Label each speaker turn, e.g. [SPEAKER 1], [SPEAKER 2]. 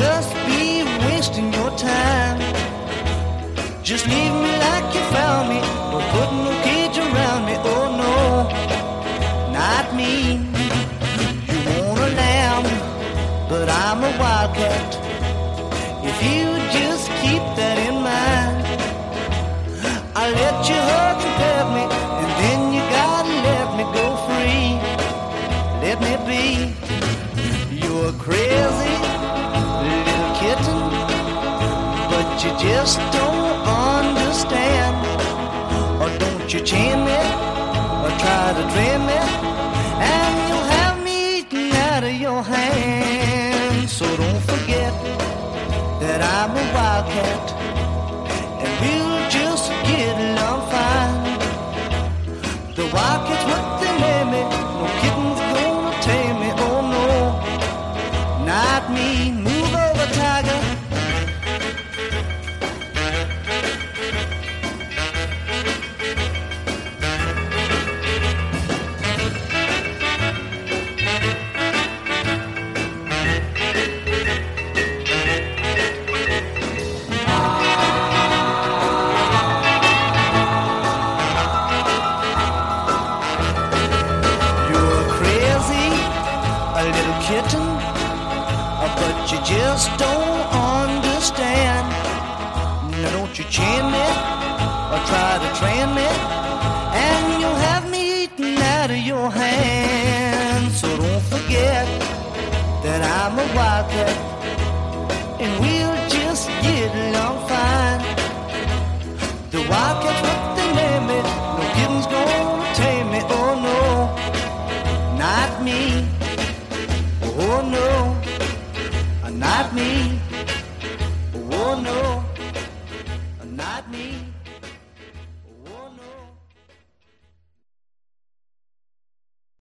[SPEAKER 1] just be wasting your time. Just leave me like you found me, or put no cage around me. Oh no, not me. You want a lamb, but I'm a wildcat. If you just keep that in mind, I'll let you hug and pet me, and then you gotta let me go free. Let me be. You're a crazy little kitten, but you just don't understand. Or don't you chain me, or try to train me, and you'll have me eaten out of your hand. So don't forget that I'm a wildcat, and we'll just get along fine. The wildcat's what they name me, no kitten's gonna tame me. Oh no, not me. Move over, tiger. A little kitten, but you just don't understand. Now don't you chain me, or try to train me, and you'll have me eaten out of your hand. So don't forget that I'm a wildcat, and we'll just get along fine. The wildcat's what they name me, no kitten's gonna tame me. Oh no, not me. Oh no, not me. Oh no, not me.